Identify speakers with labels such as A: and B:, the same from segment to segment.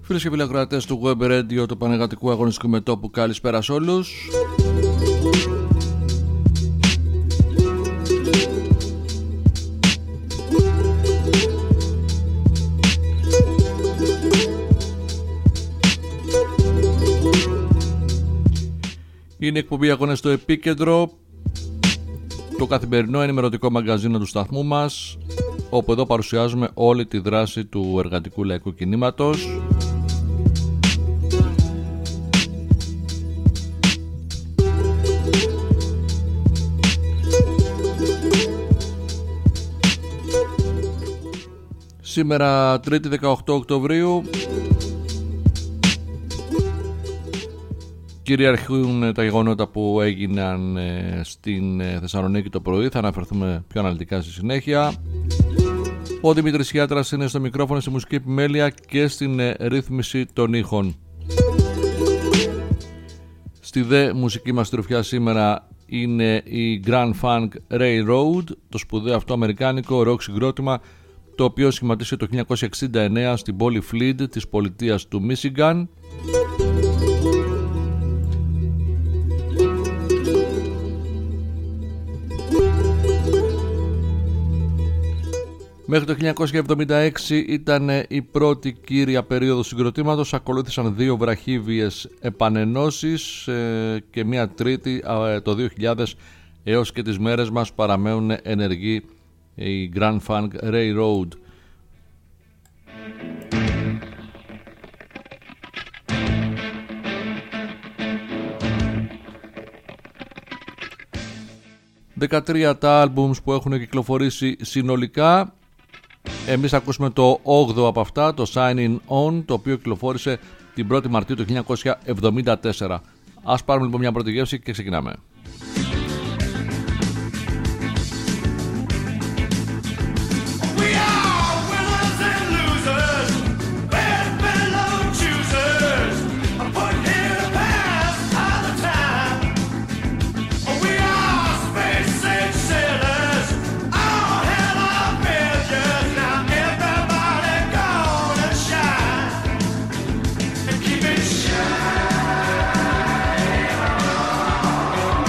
A: Φίλες και φίλοι ακροατές του Web Radio, του Πανεργατικού Αγωνιστικού Μετώπου, καλησπέρα σε όλους. Είναι εκπομπή Αγώνες στο Επίκεντρο, το καθημερινό ενημερωτικό μαγκαζίνο του σταθμού μας, όπου εδώ παρουσιάζουμε όλη τη δράση του εργατικού λαϊκού κινήματος. Σήμερα 3η 18 Οκτωβρίου κυριαρχούν τα γεγονότα που έγιναν στην Θεσσαλονίκη το πρωί. Θα αναφερθούμε πιο αναλυτικά στη συνέχεια. Ο Δημήτρης Χιάτρας είναι στο μικρόφωνο, στη μουσική επιμέλεια και στην ρύθμιση των ήχων. Στη δε μουσική μας τροφιά σήμερα είναι η Grand Funk Railroad, το σπουδαίο αυτό αμερικάνικο rock συγκρότημα, το οποίο σχηματίστηκε το 1969 στην πόλη Φλίντ της πολιτείας του Μίσιγκαν. Μέχρι το 1976 ήταν η πρώτη κύρια περίοδος συγκροτήματος, ακολούθησαν δύο βραχύβιες επανενώσεις και μια τρίτη το 2000, έως και τις μέρες μας παραμένουν ενεργοί η Grand Funk Railroad. Δεκατρία τα άλμπουμς που έχουν κυκλοφορήσει συνολικά. Εμείς ακούσουμε το 8ο από αυτά, το Signing On, το οποίο κυκλοφόρησε την 1η Μαρτίου του 1974. Ας πάρουμε λοιπόν μια πρώτη γεύση και ξεκινάμε.
B: Keep it shine.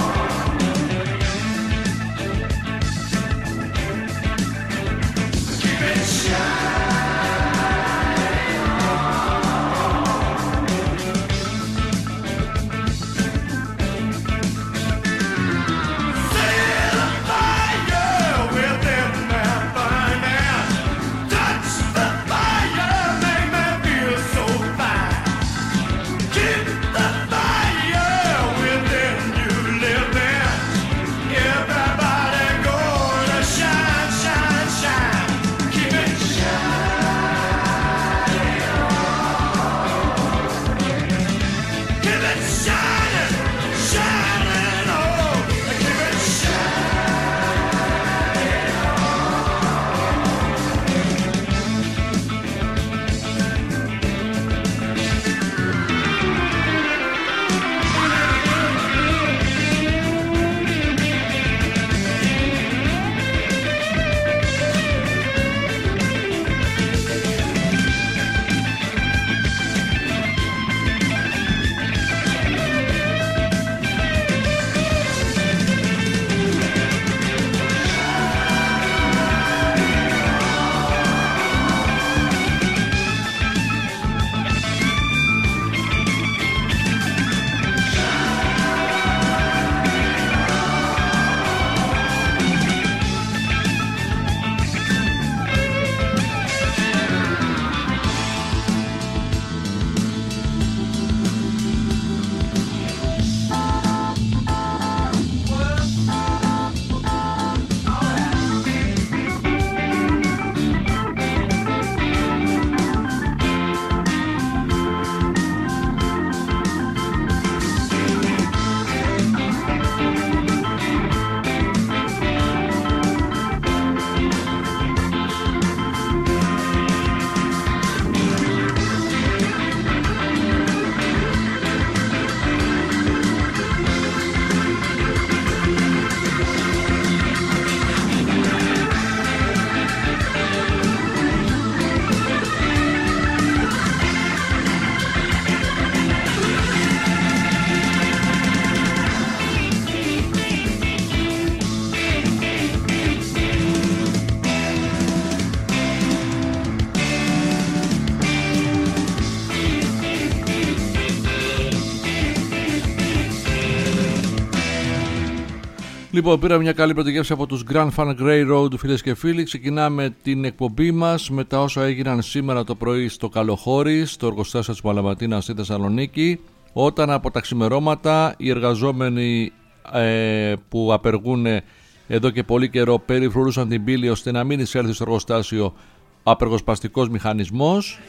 A: Λοιπόν, πήραμε μια καλή πρωτογεύση από τους Grand Funk Railroad, φίλες και φίλοι. Ξεκινάμε την εκπομπή μας με τα όσα έγιναν σήμερα το πρωί στο Καλοχώρι, στο εργοστάσιο της Μαλαματίνας στη Θεσσαλονίκη, όταν από τα ξημερώματα οι εργαζόμενοι που απεργούν εδώ και πολύ καιρό περιφρουρούσαν την πύλη ώστε να μην εισέλθει στο εργοστάσιο απεργοσπαστικός μηχανισμός.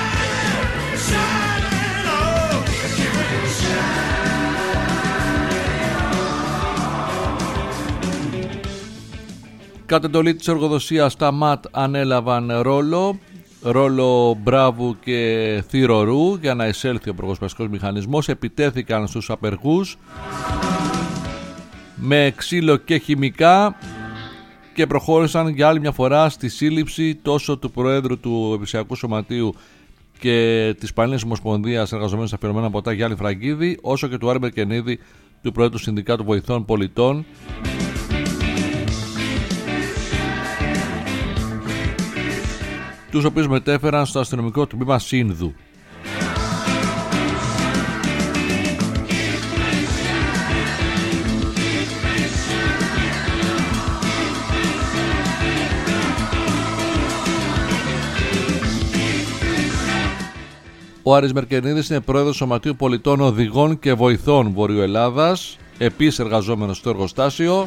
A: Κατ' εντολή της εργοδοσίας τα ΜΑΤ ανέλαβαν ρόλο μπράβου και θυρωρού για να εισέλθει ο απεργοσπαστικός μηχανισμός. Επιτέθηκαν στους απεργούς με ξύλο και χημικά και προχώρησαν για άλλη μια φορά στη σύλληψη τόσο του Προέδρου του Επισιακού Σωματείου και της Πανελλήνιας Ομοσπονδίας Εργαζομένων Αφιερωμένα Ποτά Γιάννη Φραγκίδη, όσο και του Άρη Μερκενίδη, του Προέδρου του Συνδικάτου Βοηθών Πολιτών, τους οποίους μετέφεραν στο αστυνομικό τμήμα Σύνδου. Ο Άρης Μερκενίδης είναι πρόεδρος Σωματείου Πολιτών Οδηγών και Βοηθών Βορείου Ελλάδας, επίσης εργαζόμενος στο εργοστάσιο.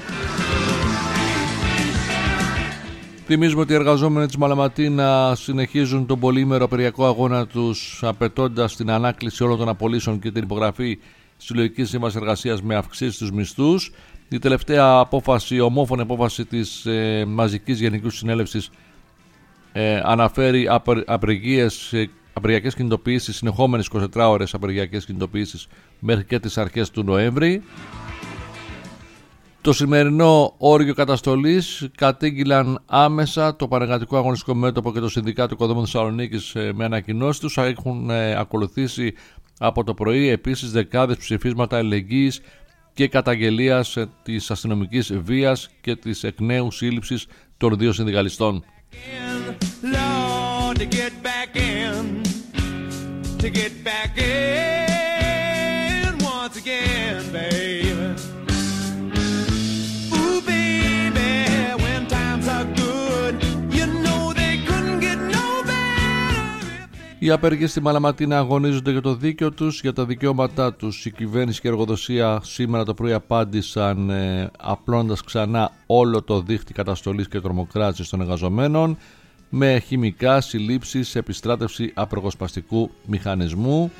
A: Θυμίζουμε ότι οι εργαζόμενοι της Μαλαματίνα συνεχίζουν τον πολύμερο απεργιακό αγώνα τους, απαιτώντας την ανάκληση όλων των απολύσεων και την υπογραφή συλλογικής σύμβασης εργασίας με αυξήσεις στους μισθούς. Η τελευταία απόφαση, ομόφωνη απόφαση της Μαζικής Γενικής Συνέλευσης αναφέρει απεργιακές κινητοποιήσεις, συνεχόμενες 24 ώρες απεργιακές κινητοποιήσεις μέχρι και τις αρχές του Νοέμβρη. Το σημερινό όριο καταστολής κατήγγυλαν άμεσα το Πανεργατικό Αγωνιστικό Μέτωπο και το Συνδικάτο Οικοδόμων Θεσσαλονίκης με ανακοινώσεις τους. Έχουν ακολουθήσει από το πρωί επίσης δεκάδες ψηφίσματα αλληλεγγύης και καταγγελίας της αστυνομικής βίας και της εκ νέου σύλληψης των δύο συνδικαλιστών. Οι απεργοί στη Μαλαματίνα αγωνίζονται για το δίκαιο τους, για τα δικαιώματά τους. Η κυβέρνηση και η εργοδοσία σήμερα το πρωί απάντησαν απλώντας ξανά όλο το δίχτυ καταστολής και τρομοκράτησης των εργαζομένων με χημικά, συλλήψεις, επιστράτευση απεργοσπαστικού μηχανισμού.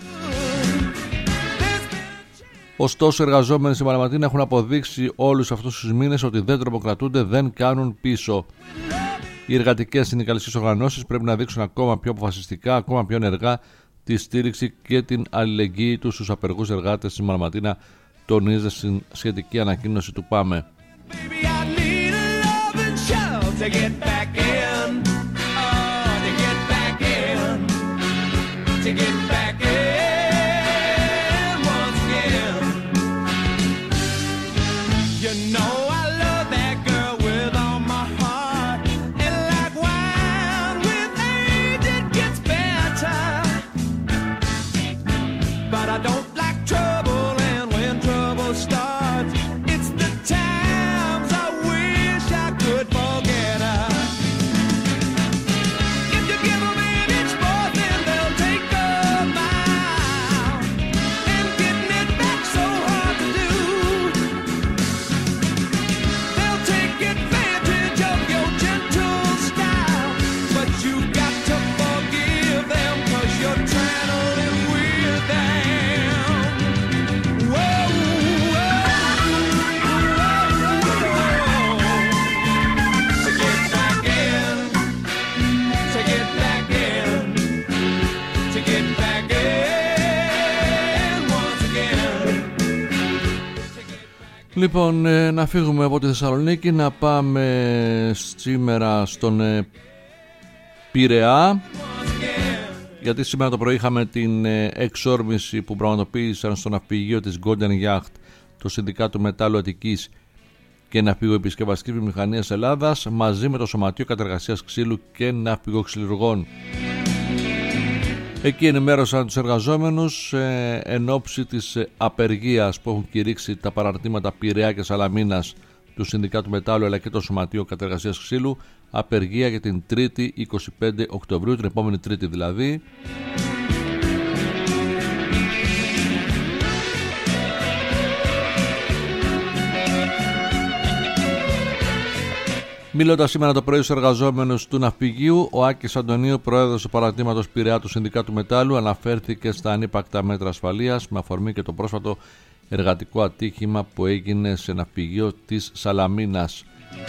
A: Ωστόσο, οι εργαζόμενοι στη Μαλαματίνα έχουν αποδείξει όλους αυτούς τους μήνες ότι δεν τρομοκρατούνται, δεν κάνουν πίσω. Οι εργατικές συνδικαλιστικές οργανώσεις πρέπει να δείξουν ακόμα πιο αποφασιστικά, ακόμα πιο ενεργά τη στήριξη και την αλληλεγγύη τους στους απεργούς εργάτες της Μαλαματίνα, τονίζεται στην σχετική ανακοίνωση του ΠΑΜΕ. Λοιπόν, να φύγουμε από τη Θεσσαλονίκη, να πάμε σήμερα στον Πειραιά, γιατί σήμερα το πρωί είχαμε την εξόρμηση που πραγματοποίησαν στο ναυπηγείο της Golden Yacht το Συνδικάτο Μετάλλου Αττικής και Ναυπηγοεπισκευαστικής Βιομηχανίας Ελλάδας μαζί με το Σωματείο Κατεργασίας Ξύλου και Ναυπηγοξυλουργών. Εκεί ενημέρωσαν τους εργαζόμενους εν ώψη της απεργίας που έχουν κηρύξει τα παραρτήματα Πειραιά και Σαλαμίνας του Συνδικάτου Μετάλλου αλλά και το Σωματείο Κατεργασίας Ξύλου απεργία για την 3η 25 Οκτωβρίου, την επόμενη Τρίτη δηλαδή. Μιλώντας σήμερα το πρωί στους εργαζόμενους του ναυπηγείου, ο Άκης Αντωνίου, πρόεδρος του παρατήματος Πειραιά του Συνδικάτου Μετάλλου, αναφέρθηκε στα ανύπακτα μέτρα ασφαλείας με αφορμή και το πρόσφατο εργατικό ατύχημα που έγινε σε ναυπηγείο της Σαλαμίνας.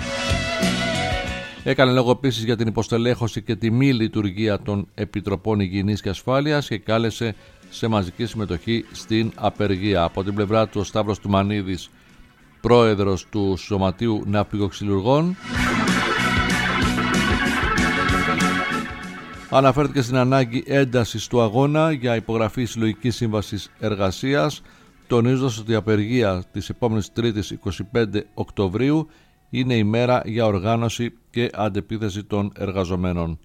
A: Έκανε λόγο επίσης για την υποστελέχωση και τη μη λειτουργία των Επιτροπών Υγιεινής και Ασφάλειας και κάλεσε σε μαζική συμμετοχή στην απεργία. Από την πλευρά του ο Σταύρος Τουμανίδης, πρόεδρος του Σωματείου Ναυπηγοξυλουργών, αναφέρθηκε στην ανάγκη έντασης του αγώνα για υπογραφή συλλογικής σύμβασης εργασίας, τονίζοντας ότι η απεργία της επόμενης Τρίτης 25 Οκτωβρίου είναι η μέρα για οργάνωση και αντεπίθεση των εργαζομένων.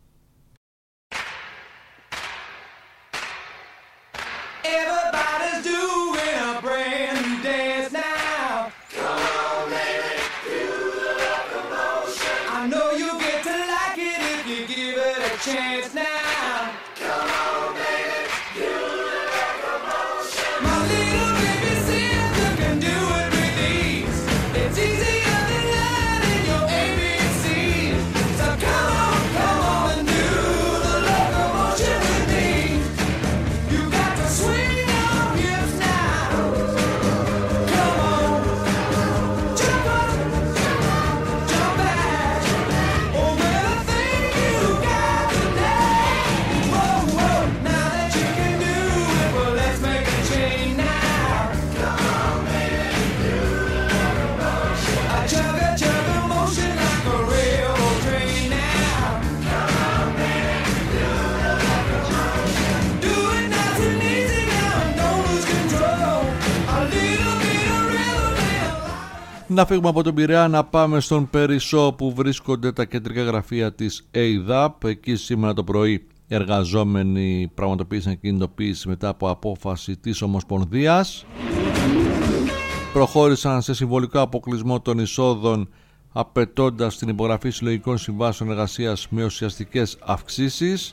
A: Να φύγουμε από τον Πειραιά, να πάμε στον Περισσό που βρίσκονται τα κεντρικά γραφεία της ΕΙΔΑΠ. Εκεί σήμερα το πρωί εργαζόμενοι πραγματοποίησαν κινητοποίηση μετά από απόφαση της Ομοσπονδίας. Προχώρησαν σε συμβολικό αποκλεισμό των εισόδων, απαιτώντας την υπογραφή συλλογικών συμβάσεων εργασίας με ουσιαστικές αυξήσεις.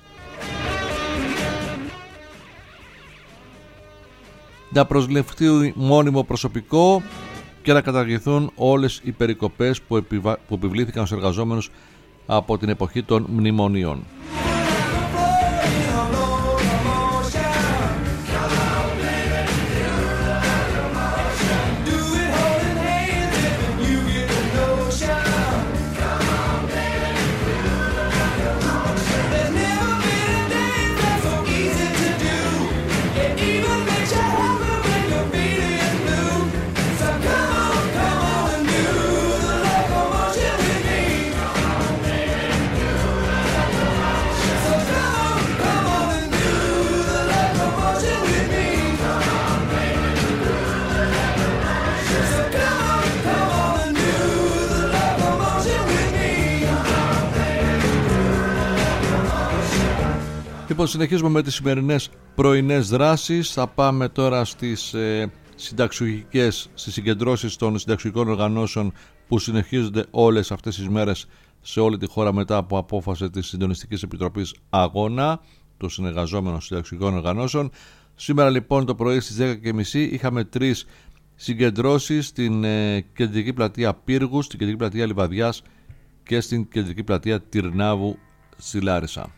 A: Να προσληφθεί μόνιμο προσωπικό και να καταργηθούν όλες οι περικοπές που επιβλήθηκαν στους εργαζόμενους από την εποχή των μνημονίων. Λοιπόν, συνεχίζουμε με τις σημερινές πρωινές δράσεις. Θα πάμε τώρα στις συνταξιουργικές, στις συγκεντρώσεις των συνταξιουργικών οργανώσεων που συνεχίζονται όλες αυτές τις μέρες σε όλη τη χώρα μετά από απόφαση της Συντονιστικής Επιτροπής Αγώνα των συνεργαζόμενων συνταξιουργικών οργανώσεων. Σήμερα λοιπόν το πρωί στις 10.30 είχαμε 3 συγκεντρώσεις στην κεντρική πλατεία Πύργου, στην κεντρική πλατεία Λιβαδιάς και στην κεντρική πλατεία Τυρνάβου στη Λάρισα.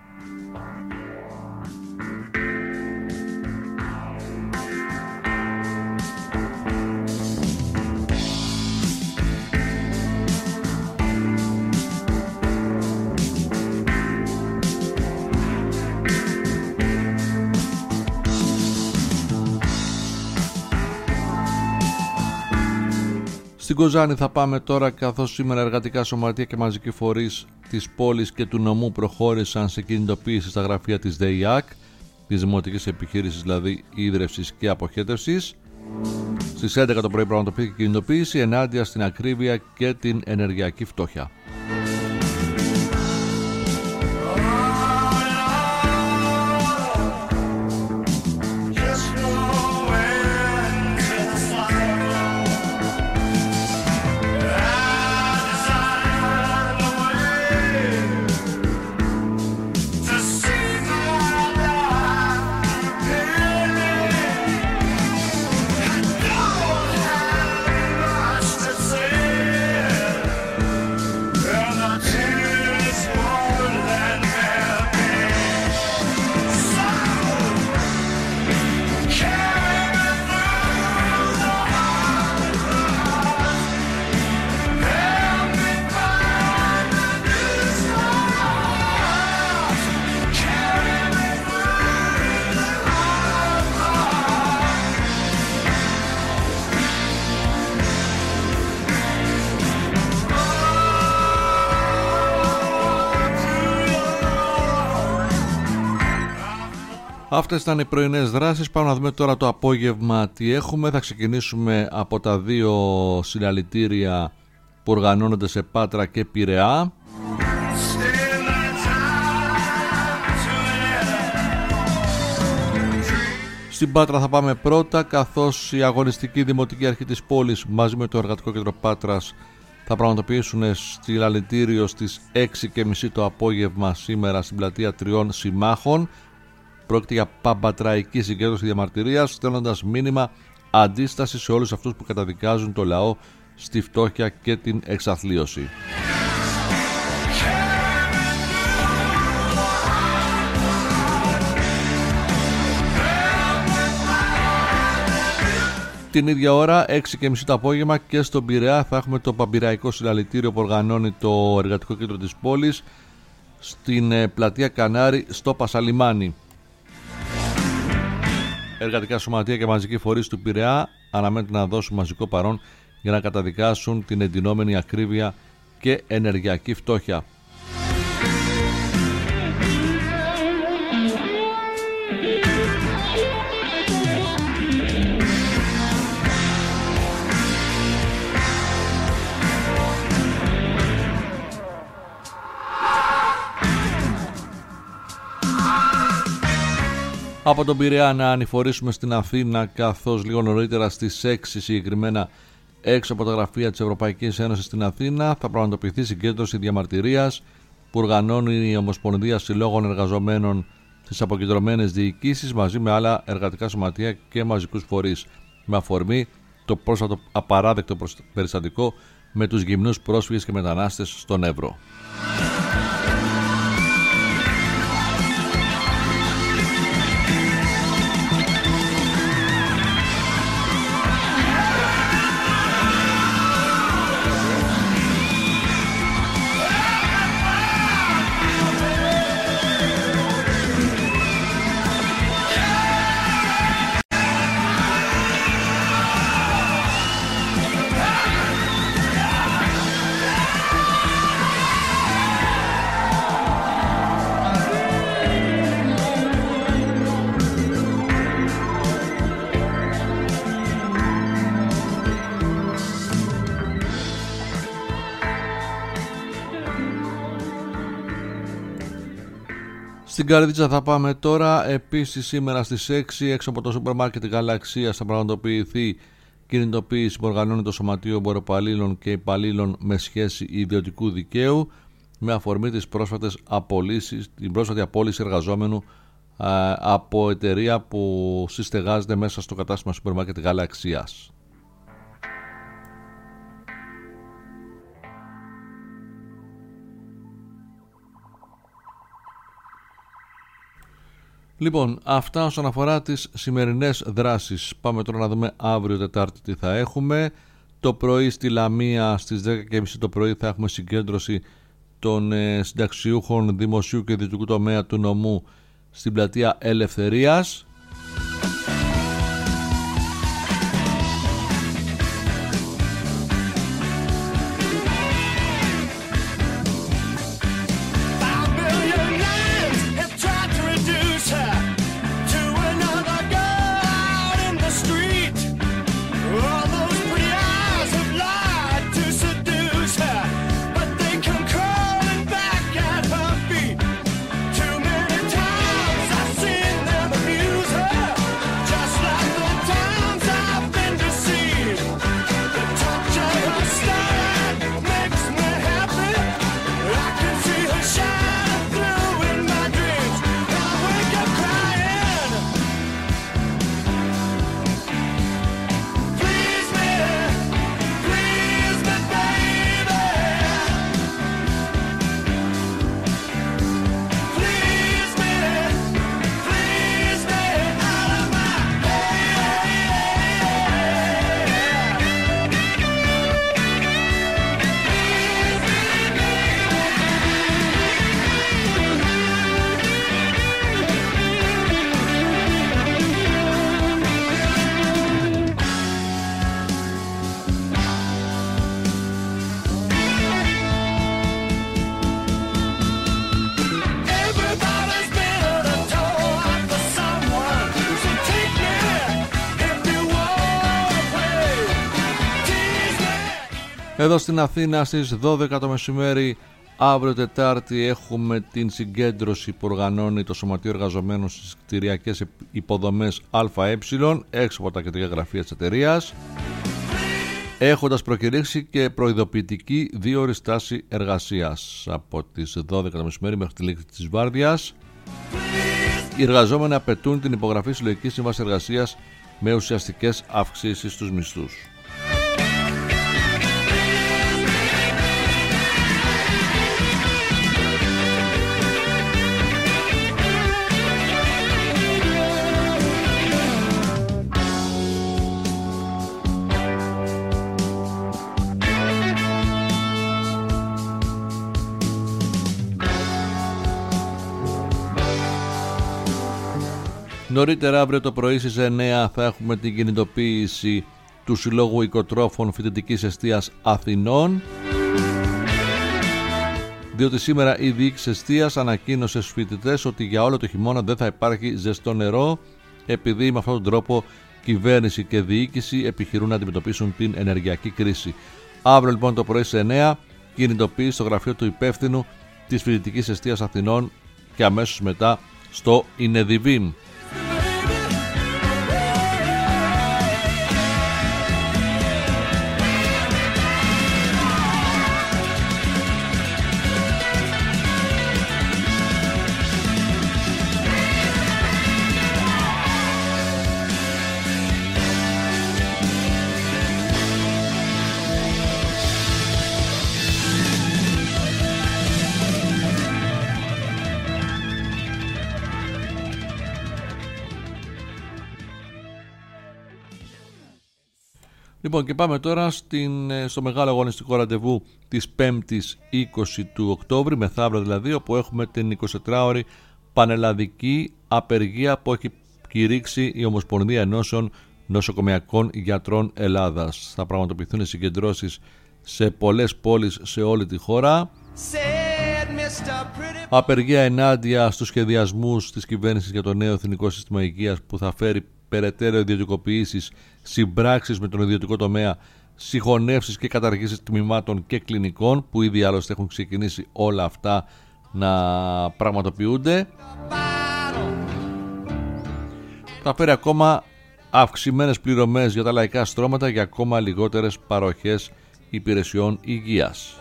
A: Στην Κοζάνη θα πάμε τώρα, καθώς σήμερα εργατικά σωματεία και μαζικοί φορείς της πόλης και του νομού προχώρησαν σε κινητοποίηση στα γραφεία της ΔΕΙΑΚ, της Δημοτικής Επιχείρησης δηλαδή Ίδρευσης και Αποχέτευσης. Στις 11 το πρωί πραγματοποιήθηκε κινητοποίηση ενάντια στην ακρίβεια και την ενεργειακή φτώχεια. Αυτές ήταν οι πρωινές δράσεις. Πάμε να δούμε τώρα το απόγευμα τι έχουμε. Θα ξεκινήσουμε από τα δύο συλλαλητήρια που οργανώνονται σε Πάτρα και Πειραιά. Στην Πάτρα θα πάμε πρώτα, καθώς η αγωνιστική δημοτική αρχή της πόλης μαζί με το Εργατικό Κέντρο Πάτρας θα πραγματοποιήσουν συλλαλητήριο στις 6:30 το απόγευμα σήμερα στην πλατεία Τριών Συμμάχων. Πρόκειται για παμπατραϊκή συγκέντρωση διαμαρτυρίας, στέλνοντας μήνυμα αντίσταση σε όλους αυτούς που καταδικάζουν το λαό στη φτώχεια και την εξαθλίωση. Την ίδια ώρα, 6:30 το απόγευμα, και στον Πειραιά θα έχουμε το παμπειραϊκό συλλαλητήριο που οργανώνει το Εργατικό Κέντρο της πόλης στην πλατεία Κανάρι στο Πασαλιμάνι. Εργατικά σωματεία και μαζικοί φορείς του Πειραιά αναμένεται να δώσουν μαζικό παρόν για να καταδικάσουν την εντυνόμενη ακρίβεια και ενεργειακή φτώχεια. Από τον Πειραιά να ανηφορήσουμε στην Αθήνα, καθώς λίγο νωρίτερα στις 6 συγκεκριμένα έξω από τα γραφεία της Ευρωπαϊκής Ένωσης στην Αθήνα θα πραγματοποιηθεί συγκέντρωση διαμαρτυρίας που οργανώνει η Ομοσπονδία Συλλόγων Εργαζομένων στις αποκεντρωμένες διοικήσεις μαζί με άλλα εργατικά σωματεία και μαζικούς φορείς, με αφορμή το πρόσφατο απαράδεκτο περιστατικό με τους γυμνούς πρόσφυγες και μετανάστες στον Εύρο. Στην Καρδίτσα θα πάμε τώρα. Επίσης σήμερα στις 6 έξω από το σούπερ μάρκετ Γαλαξίας θα πραγματοποιηθεί κινητοποίηση που οργανώνει το Σωματείο Εμποροπαλλήλων και Υπαλλήλων με σχέση ιδιωτικού δικαίου με αφορμή τις πρόσφατες απολύσεις, την πρόσφατη απόλυση εργαζόμενου από εταιρεία που συστεγάζεται μέσα στο κατάστημα σούπερ μάρκετ Γαλαξίας. Λοιπόν, αυτά όσον αφορά τις σημερινές δράσεις. Πάμε τώρα να δούμε αύριο Τετάρτη τι θα έχουμε. Το πρωί στη Λαμία στις 10:30 το πρωί θα έχουμε συγκέντρωση των συνταξιούχων δημοσίου και ιδιωτικού τομέα του νομού στην πλατεία Ελευθερίας.
B: Too many times I've seen them abuse.
A: Εδώ στην Αθήνα στις 12 το μεσημέρι αύριο Τετάρτη έχουμε την συγκέντρωση που οργανώνει το Σωματείο Εργαζομένων στις κτηριακές υποδομές ΑΕ έξω από τα κεντρικά γραφεία της εταιρείας, έχοντας προκηρύξει και προειδοποιητική δίωρη στάση εργασίας από τις 12 το μεσημέρι μέχρι τη λήξη της βάρδιας. Οι εργαζόμενοι απαιτούν την υπογραφή συλλογικής σύμβασης εργασίας με ουσιαστικές αυξήσεις στους μισθούς. Νωρίτερα αύριο το πρωί στις 9 θα έχουμε την κινητοποίηση του Συλλόγου Οικοτρόφων Φοιτητικής Εστίας Αθηνών, διότι σήμερα η διοίκηση εστίας ανακοίνωσε στους φοιτητές ότι για όλο το χειμώνα δεν θα υπάρχει ζεστό νερό, επειδή με αυτόν τον τρόπο κυβέρνηση και διοίκηση επιχειρούν να αντιμετωπίσουν την ενεργειακή κρίση. Αύριο λοιπόν το πρωί στις 9 κινητοποίηση στο γραφείο του υπεύθυνου της Φοιτητικής Εστίας Αθηνών και αμέσως μετά στο Ινεδιβήμ. Λοιπόν, και πάμε τώρα στο μεγάλο αγωνιστικό ραντεβού της 5ης 20 του Οκτώβρη, μεθαύριο δηλαδή, όπου έχουμε την 24ωρη πανελλαδική απεργία που έχει κηρύξει η Ομοσπονδία Ενώσεων Νοσοκομειακών Γιατρών Ελλάδας. Θα πραγματοποιηθούν συγκεντρώσεις σε πολλές πόλεις σε όλη τη χώρα. Απεργία ενάντια στους σχεδιασμούς της κυβέρνησης για το νέο εθνικό σύστημα υγείας που θα φέρει περαιτέρω ιδιωτικοποιήσεις, συμπράξεις με τον ιδιωτικό τομέα, συγχωνεύσεις και καταργήσεις τμήματων και κλινικών, που ήδη άλλωστε έχουν ξεκινήσει όλα αυτά να πραγματοποιούνται. Θα φέρει ακόμα αυξημένες πληρωμές για τα λαϊκά στρώματα για ακόμα λιγότερες παροχές υπηρεσιών υγείας.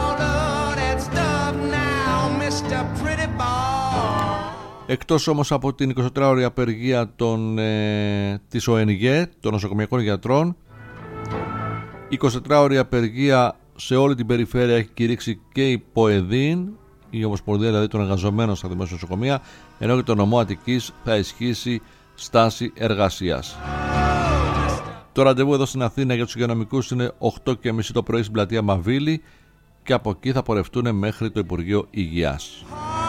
A: Εκτός όμως από την 24ωρη απεργία της ΟΕΝΓΕ, των νοσοκομειακών γιατρών, 24ωρη απεργία σε όλη την περιφέρεια έχει κηρύξει και η ΠΟΕΔΗΝ, η Ομοσπονδία δηλαδή των Εργαζομένων στα Δημόσια Νοσοκομεία, ενώ και το νομό Αττικής θα ισχύσει στάση εργασίας. Το ραντεβού εδώ στην Αθήνα για τους υγειονομικούς είναι 8:30 το πρωί στην πλατεία Μαβίλη και από εκεί θα πορευτούν μέχρι το Υπουργείο Υγείας.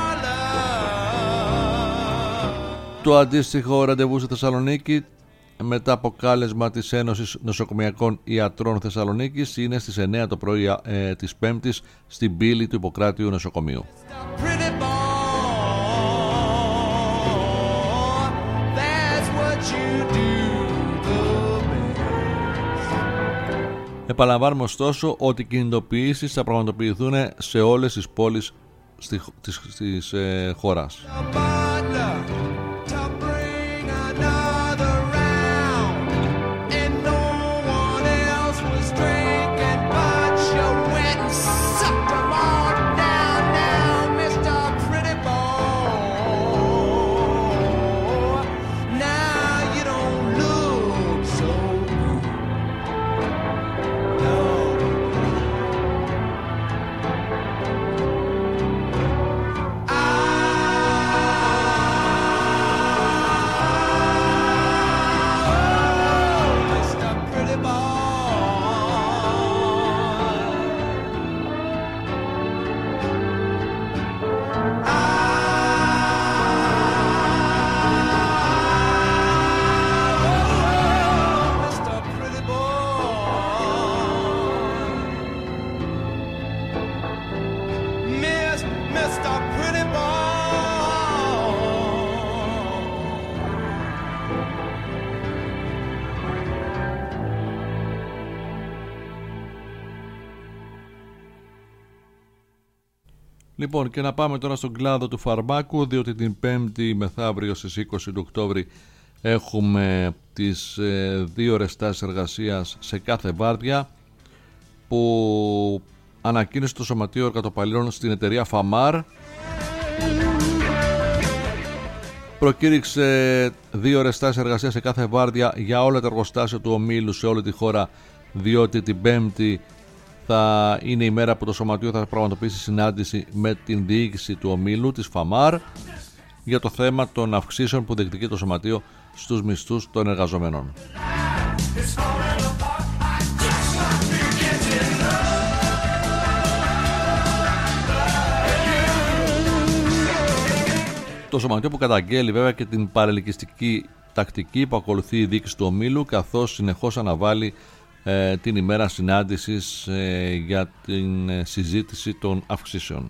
A: Το αντίστοιχο ραντεβού στη Θεσσαλονίκη, μετά από κάλεσμα της Ένωσης Νοσοκομειακών Ιατρών Θεσσαλονίκης, είναι στις 9 το πρωί της Πέμπτης στην πύλη του Ιπποκράτειου Νοσοκομείου. Επαναλαμβάνουμε ωστόσο ότι οι κινητοποιήσεις θα πραγματοποιηθούν σε όλες τις πόλεις της χώρας. Λοιπόν, και να πάμε τώρα στον κλάδο του φαρμάκου, διότι την 5η μεθαύριο στις 20 του Οκτώβρη έχουμε τις 2 ώρες τάσης εργασίας σε κάθε βάρδια που ανακοίνωσε το Σωματείο Εργατοπαλλήλων στην εταιρεία Φαμάρ. Προκήρυξε 2 ώρες τάσης εργασίας σε κάθε βάρδια για όλα τα εργοστάσια του ομίλου σε όλη τη χώρα, διότι την 5η θα είναι η μέρα που το Σωματείο θα πραγματοποιήσει συνάντηση με την διοίκηση του ομίλου της Φαμάρ για το θέμα των αυξήσεων που διεκδικεί το Σωματείο στους μισθούς των εργαζομένων. Το Σωματείο που καταγγέλει βέβαια και την παρελκυστική τακτική που ακολουθεί η διοίκηση του ομίλου, καθώς συνεχώς αναβάλει την ημέρα συνάντησης για την συζήτηση των αυξήσεων.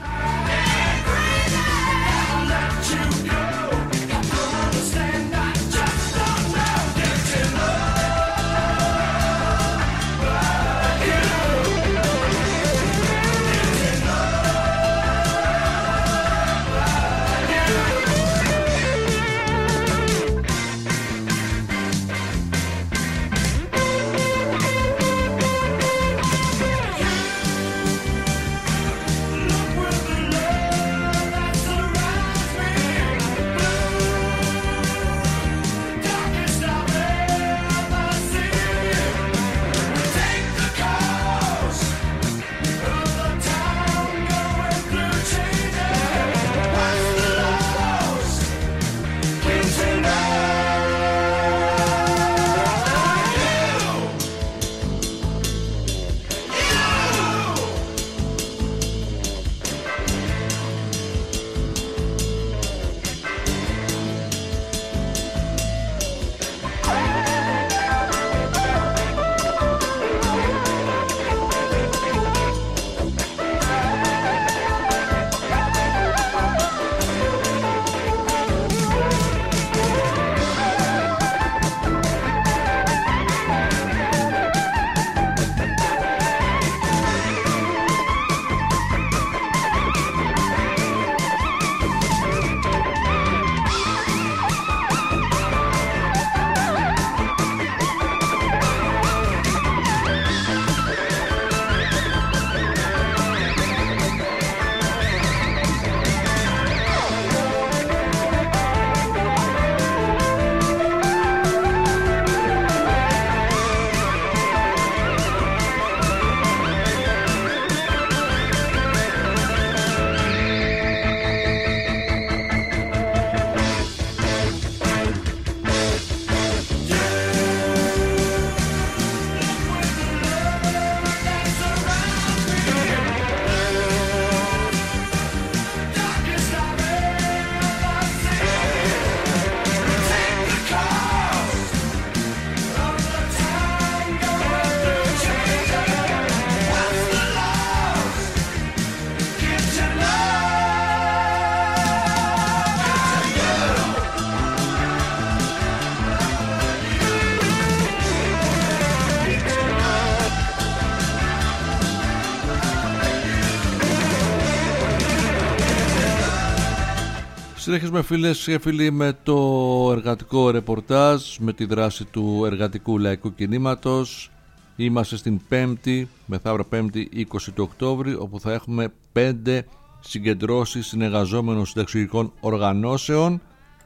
A: Συνεχίζουμε φίλες και φίλοι με το εργατικό ρεπορτάζ, με τη δράση του εργατικού λαϊκού κινήματος. Είμαστε στην 5η, μεθαύριο 5η 20 του Οκτώβρη, όπου θα έχουμε 5 συγκεντρώσεις συνεργαζόμενων συνταξιωτικών οργανώσεων.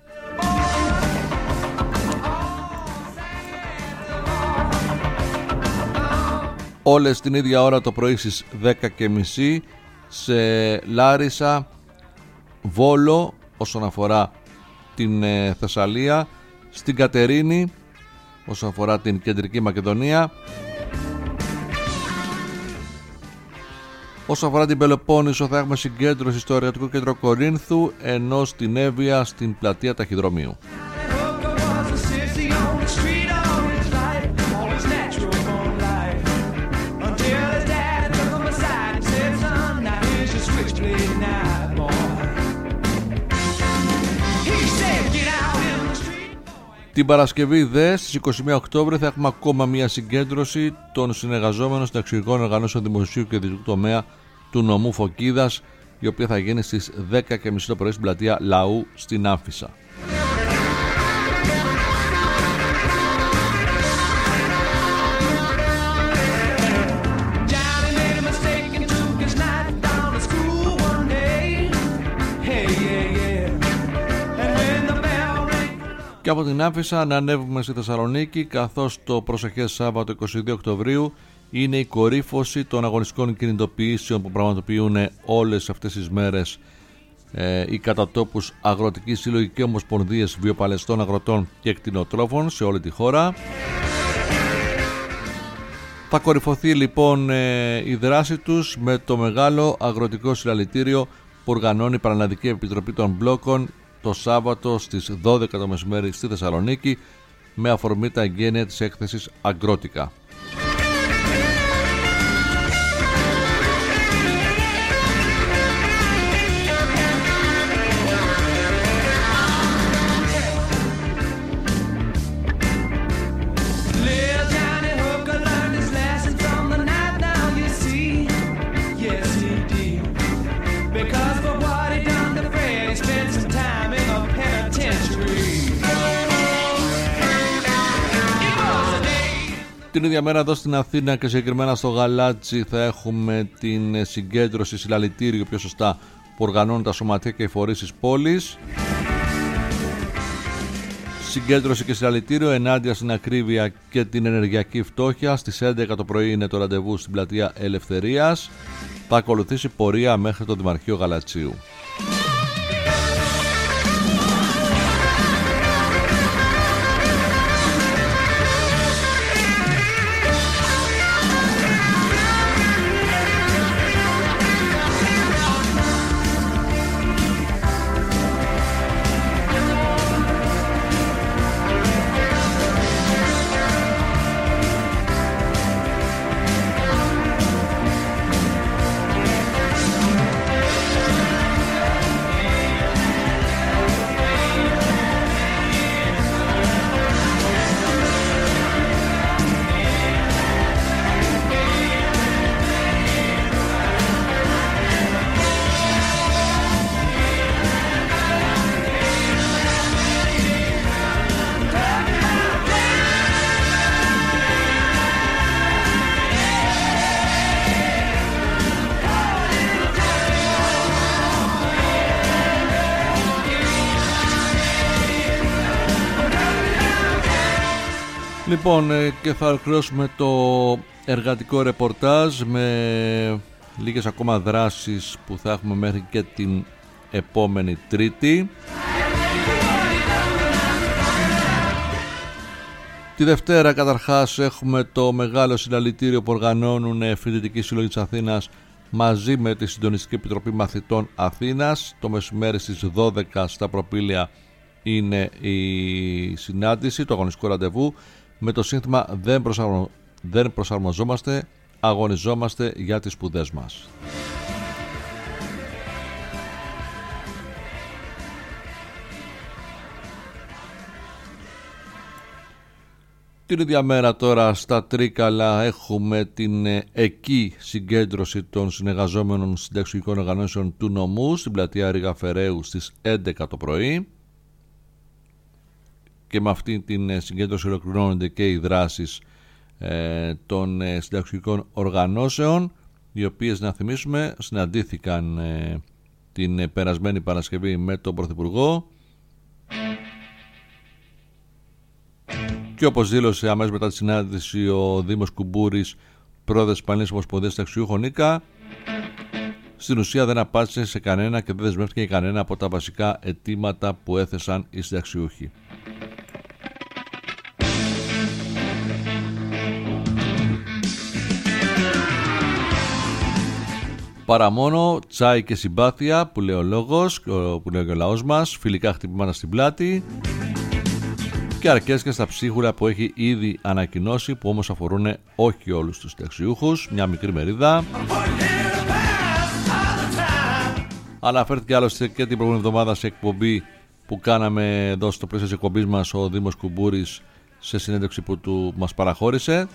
A: Όλες την ίδια ώρα το πρωί στις 10:30 σε Λάρισα, Βόλο όσον αφορά την Θεσσαλία, στην Κατερίνη όσον αφορά την Κεντρική Μακεδονία, όσον αφορά την Πελοπόννησο θα έχουμε συγκέντρωση στο Εργατικό Κέντρο Κορίνθου, ενώ στην Εύβοια στην Πλατεία Ταχυδρομείου. Την Παρασκευή στις 21 Οκτώβρη θα έχουμε ακόμα μια συγκέντρωση των συνεργαζόμενων συνταξιωτικών οργανώσεων δημοσίου και ιδιωτικού τομέα του νομού Φωκίδας η οποία θα γίνει στις 10:30 το πρωί στην πλατεία Λαού στην Άμφισσα. Και από την Άμφισσα να ανέβουμε στη Θεσσαλονίκη, καθώς το προσεχές Σάββατο 22 Οκτωβρίου είναι η κορύφωση των αγωνιστικών κινητοποιήσεων που πραγματοποιούν όλες αυτές τις μέρες οι κατατόπους αγροτικοί σύλλογοι και ομοσπονδίες βιοπαλαιστών αγροτών και κτηνοτρόφων σε όλη τη χώρα. Θα κορυφωθεί λοιπόν η δράση τους με το μεγάλο αγροτικό συλλαλητήριο που οργανώνει η Πανελλαδική Επιτροπή των Μπλόκων το Σάββατο στις 12 το μεσημέρι στη Θεσσαλονίκη, με αφορμή τα εγγένεια της έκθεσης Αγκρότικα. Την ίδια μέρα εδώ στην Αθήνα και συγκεκριμένα στο Γαλάτσι θα έχουμε την συγκέντρωση συλλαλητήριου, πιο σωστά, που οργανώνουν τα σωματεία και οι φορείς της πόλης. Συγκέντρωση και συλλαλητήριο ενάντια στην ακρίβεια και την ενεργειακή φτώχεια. Στις 11 το πρωί είναι το ραντεβού στην πλατεία Ελευθερίας. Θα ακολουθήσει πορεία μέχρι το Δημαρχείο Γαλατσίου. Λοιπόν, και θα ολοκληρώσουμε το εργατικό ρεπορτάζ με λίγες ακόμα δράσεις που θα έχουμε μέχρι και την επόμενη Τρίτη. Τη Δευτέρα καταρχάς έχουμε το μεγάλο συλλαλητήριο που οργανώνουν φοιτητικοί σύλλογοι της Αθήνας μαζί με τη Συντονιστική Επιτροπή Μαθητών Αθήνας. Το μεσημέρι στις 12 στα Προπήλαια είναι η συνάντηση, το αγωνιστικό ραντεβού, με το σύνθημα «Δεν προσαρμοζόμαστε, αγωνιζόμαστε για τις σπουδές μας». Την ίδια μέρα τώρα στα Τρίκαλα έχουμε την εκεί συγκέντρωση των συνεργαζόμενων συνταξιωτικών οργανώσεων του νομού στην πλατεία Ρήγα Φεραίου στις 11 το πρωί. Και με αυτή την συγκέντρωση ολοκληρώνονται και οι δράσεις των συνταξιωτικών οργανώσεων, οι οποίες, να θυμίσουμε, συναντήθηκαν την περασμένη Παρασκευή με τον Πρωθυπουργό και, όπως δήλωσε αμέσως μετά τη συνάντηση ο Δήμος Κουμπούρης, πρόεδρος της Πανελλήνιας Ομοσπονδίας Συνταξιούχων ΝΙΚΑ, στην ουσία δεν απάντησε σε κανένα και δεν δεσμεύτηκε κανένα από τα βασικά αιτήματα που έθεσαν οι συνταξιούχοι. Παρά μόνο τσάι και συμπάθεια που λέει ο λόγος, που λέει και ο λαός μας, φιλικά χτυπήματα στην πλάτη και αρκές και στα ψίχουρα που έχει ήδη ανακοινώσει, που όμως αφορούν όχι όλους τους συνταξιούχους, μια μικρή μερίδα. Αναφέρθηκε άλλωστε και την προηγούμενη εβδομάδα σε εκπομπή που κάναμε εδώ στο πλαίσιο της εκπομπής μας ο Δήμος Κουμπούρης, σε συνέντευξη που του μας παραχώρησε.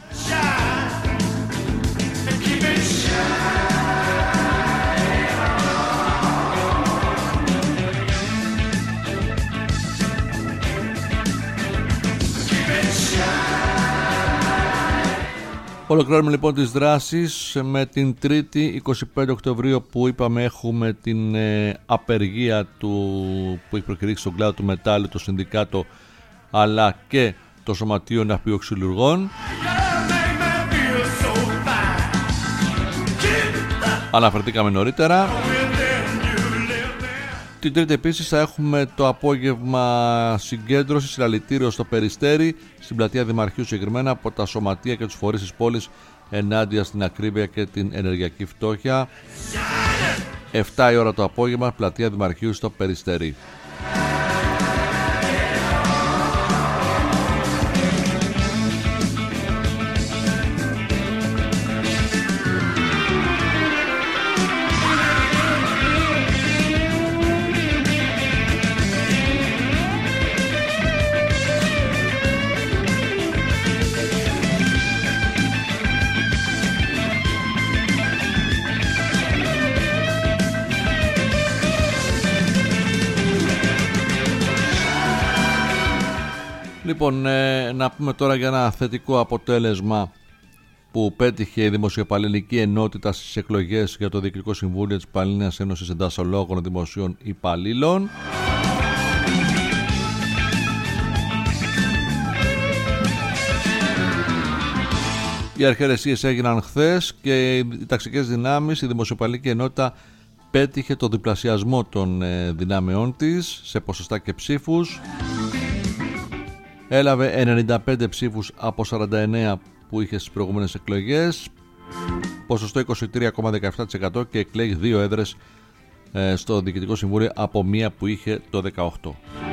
A: Ολοκληρώνουμε λοιπόν τις δράσεις με την 3η 25 Οκτωβρίου που είπαμε έχουμε την απεργία που έχει προκηρύξει στον κλάδο του μετάλλου, το Συνδικάτο αλλά και το Σωματείο Ναυπηγοξυλουργών. Αναφερθήκαμε νωρίτερα. Την Τρίτη επίσης θα έχουμε το απόγευμα συγκέντρωση συλλαλητήριο στο Περιστέρι, στην πλατεία Δημαρχείου συγκεκριμένα, από τα σωματεία και τους φορείς της πόλης ενάντια στην ακρίβεια και την ενεργειακή φτώχεια. 7 η ώρα το απόγευμα, πλατεία Δημαρχείου στο Περιστέρι. Λοιπόν, να πούμε τώρα για ένα θετικό αποτέλεσμα που πέτυχε η Δημοσιοεπαλληλική Ενότητα στις εκλογές για το Διοικητικό Συμβούλιο της Πανελλήνιας Ένωσης Εντασσολόγων Δημοσίων Υπαλλήλων. Οι αρχαιρεσίες έγιναν χθες και οι ταξικές δυνάμεις, η Δημοσιοεπαλληλική Ενότητα πέτυχε το διπλασιασμό των δυνάμεών της σε ποσοστά και ψήφους. Έλαβε 95 ψήφους από 49 που είχε στις προηγούμενες εκλογές, ποσοστό 23,17% και εκλέγει 2 έδρες στο Διοικητικό Συμβούλιο από μία που είχε το 18.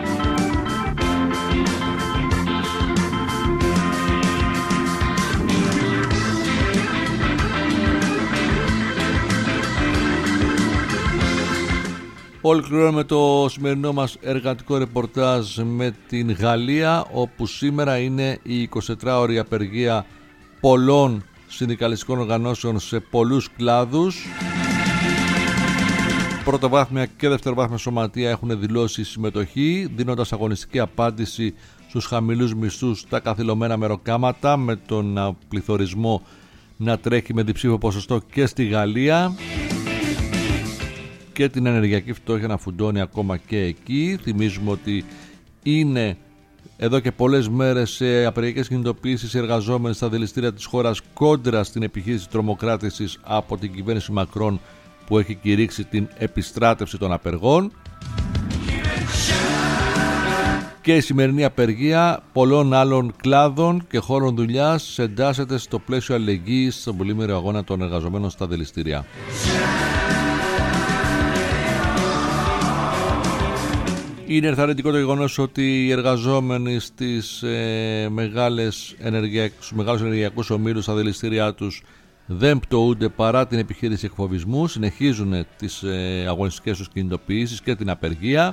A: Ολοκληρώνουμε το σημερινό μας εργατικό ρεπορτάζ με την Γαλλία, όπου σήμερα είναι η 24ωρη απεργία πολλών συνδικαλιστικών οργανώσεων σε πολλούς κλάδους. Πρωτοβάθμια και δευτεροβάθμια σωματεία έχουν δηλώσει συμμετοχή, δίνοντας αγωνιστική απάντηση στους χαμηλούς μισθούς στα καθυλωμένα μεροκάματα, με τον πληθωρισμό να τρέχει με διψήφιο ποσοστό και στη Γαλλία και την ενεργειακή φτώχεια να φουντώνει ακόμα και εκεί. Θυμίζουμε ότι είναι εδώ και πολλές μέρες σε απεργιακές κινητοποιήσεις οι εργαζόμενοι στα δηληστήρια της χώρας κόντρα στην επιχείρηση τρομοκράτησης από την κυβέρνηση Μακρόν, που έχει κηρύξει την επιστράτευση των απεργών. Και η σημερινή απεργία πολλών άλλων κλάδων και χώρων δουλειάς εντάσσεται στο πλαίσιο αλληλεγγύης στον πολύμερο αγώνα των εργαζομένων στα δηληστήρια. Είναι ενθαρρυντικό το γεγονός ότι οι εργαζόμενοι στους μεγάλους ενεργειακούς ομίλους στα δηληστήριά τους δεν πτωούνται παρά την επιχείρηση εκφοβισμού, συνεχίζουν τις αγωνιστικές τους κινητοποιήσεις και την απεργία.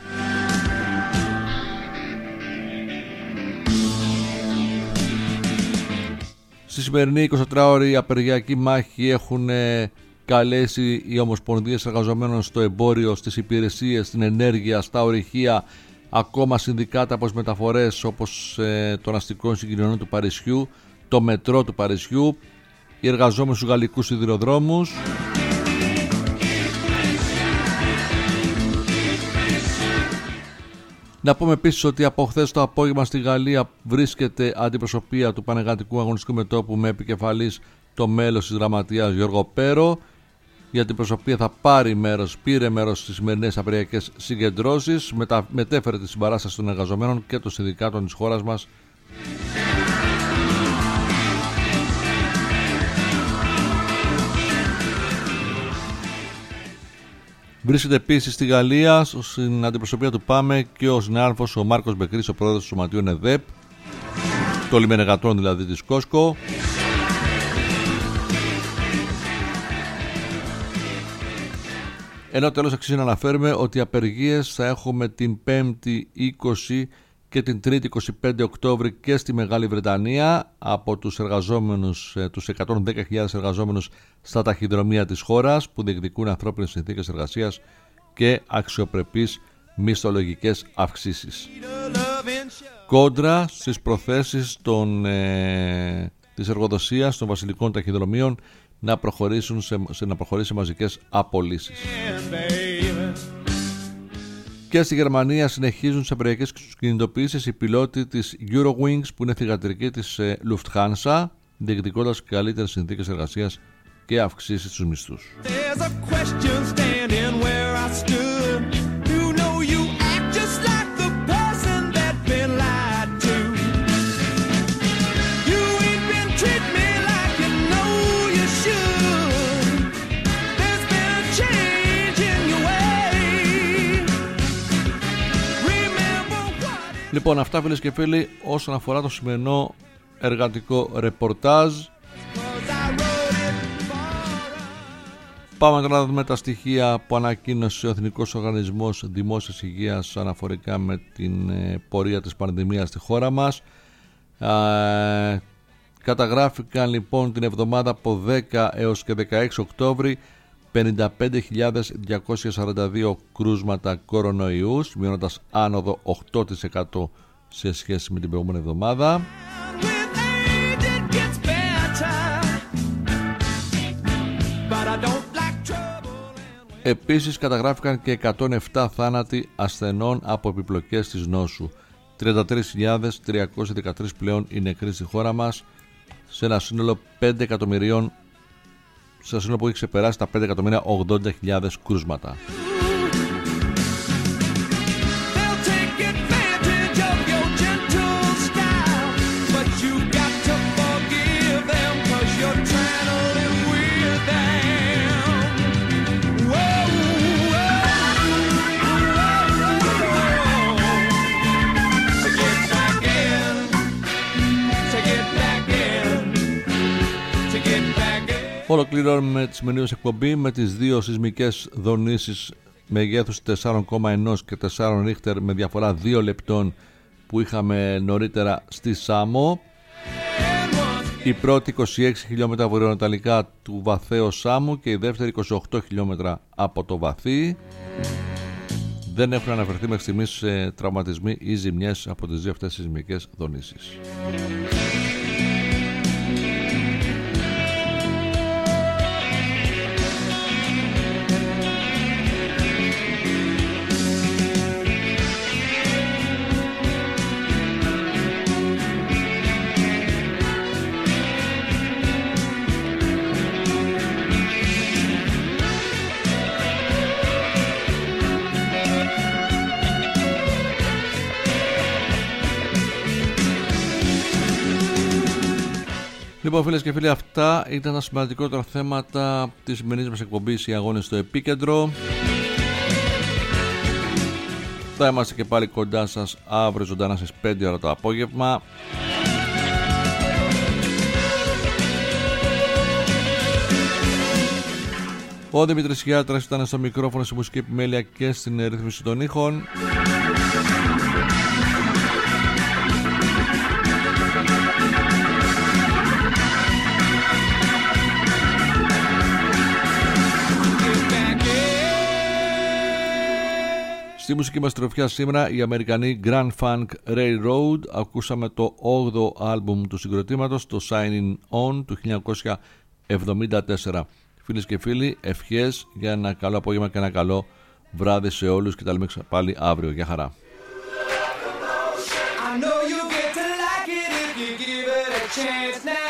A: Στη σημερινή 24ωρη απεργιακή μάχη έχουν καλέσει οι ομοσπονδίες εργαζομένων στο εμπόριο, στις υπηρεσίες, στην ενέργεια, στα ορυχεία, ακόμα συνδικάτα από τις μεταφορές όπως των αστικών συγκοινωνιών του Παρισιού, το μετρό του Παρισιού, οι εργαζόμενοι στους γαλλικούς σιδηροδρόμους. Να πούμε επίσης ότι από χθες το απόγευμα στη Γαλλία βρίσκεται αντιπροσωπεία του Πανεργατικού Αγωνιστικού Μετώπου με επικεφαλής το μέλος της γραμματείας Γιώργο Πέρο. Η αντιπροσωπεία θα πήρε μέρος στις σημερινές απεργιακές συγκεντρώσεις, μετέφερε τη συμπαράσταση των εργαζομένων και των συνδικάτων της χώρας μας. Βρίσκεται επίσης στη Γαλλία, στην αντιπροσωπεία του ΠΑΜΕ, και ο συνάδελφος ο Μάρκος Μπεκρής, ο πρόεδρος του Σωματείου ΕΔΕΠ, το λιμενεργατών δηλαδή της Κόσκο. Ενώ τέλος αξίζει να αναφέρουμε ότι οι απεργίες θα έχουμε την 5η 20 και την 3η 25 Οκτώβρη και στη Μεγάλη Βρετανία από τους εργαζόμενους, τους 110.000 εργαζόμενους στα ταχυδρομεία της χώρας που διεκδικούν ανθρώπινες συνθήκες εργασίας και αξιοπρεπείς μισθολογικές αυξήσεις. Κόντρα στις προθέσεις των της εργοδοσίας των βασιλικών ταχυδρομείων να προχωρήσει σε μαζικές απολύσεις. Και στη Γερμανία συνεχίζουν σε περιοχές κινητοποιήσεις οι πιλότοι της Eurowings, που είναι θυγατρική της Lufthansa, διεκδικώντας καλύτερες συνθήκες εργασίας και αυξήσεις στους μισθούς. Λοιπόν, αυτά φίλες και φίλοι όσον αφορά το σημερινό εργατικό ρεπορτάζ. Πάμε τώρα να δούμε τα στοιχεία που ανακοίνωσε ο Εθνικός Οργανισμός Δημόσιας Υγείας αναφορικά με την πορεία της πανδημίας στη χώρα μας. Καταγράφηκαν λοιπόν την εβδομάδα από 10 έως και 16 Οκτώβρη 55.242 κρούσματα κορονοϊού, σημειώνοντας άνοδο 8% σε σχέση με την προηγούμενη εβδομάδα. Επίσης καταγράφηκαν και 107 θάνατοι ασθενών από επιπλοκές της νόσου. 33.313 πλέον οι νεκροί στη χώρα μας, σε ένα σύνολο 5 εκατομμυρίων, σε ένα σύνολο που έχει ξεπεράσει τα 5.080.000 κρούσματα. Ολοκληρώνουμε τη σημερινή εκπομπή με τις δύο σεισμικές δονήσεις μεγέθους 4,1 και 4 ρίχτερ με διαφορά 2 λεπτών που είχαμε νωρίτερα στη Σάμο. Η πρώτη 26 χιλιόμετρα βορειοανατολικά του βαθαίου Σάμου και η δεύτερη 28 χιλιόμετρα από το βαθύ. Δεν έχουν αναφερθεί μέχρι στιγμής τραυματισμοί ή ζημιές από τις δύο αυτές σεισμικές δονήσεις. Λοιπόν φίλες και φίλοι, αυτά ήταν τα σημαντικότερα θέματα της σημερινής μας εκπομπής, οι αγώνες στο επίκεντρο. Θα είμαστε και πάλι κοντά σας αύριο ζωντανά στις 5 ώρα το απόγευμα. Ο Δημήτρης Γιάτρας ήταν στο μικρόφωνο, στη μουσική επιμέλεια και στην ρύθμιση των ήχων. Στη μουσική μας τροφιά σήμερα οι Αμερικανοί Grand Funk Railroad. Ακούσαμε το 8ο άλμπουμ του συγκροτήματος, το Shining On του 1974. Φίλες και φίλοι, ευχές για ένα καλό απόγευμα και ένα καλό βράδυ σε όλους και τα λέμε πάλι αύριο. Γεια χαρά. I know you get to like it if you give it a chance now.